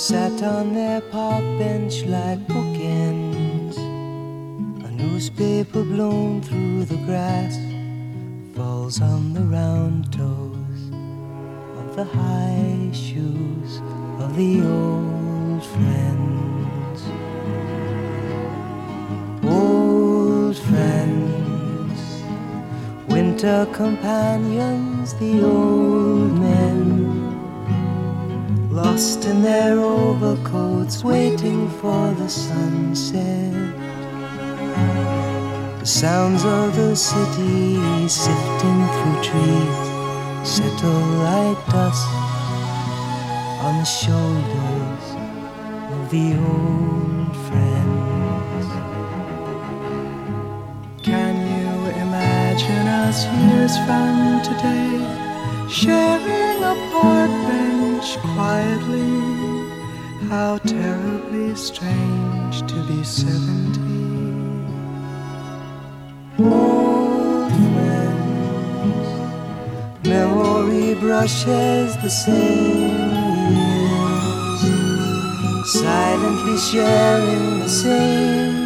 sat on their park bench like bookends. A newspaper blown through the grass falls on the round toes of the high shoes of the old friends. Old friends, winter companions, the old men, lost in their overcoats, waiting for the sunset. The sounds of the city sifting through trees settle like dust on the shoulders of the old friends. Can you imagine us years from today, sharing a park bench quietly? How terribly strange to be 70. Old friends, memory brushes the same years, silently sharing the same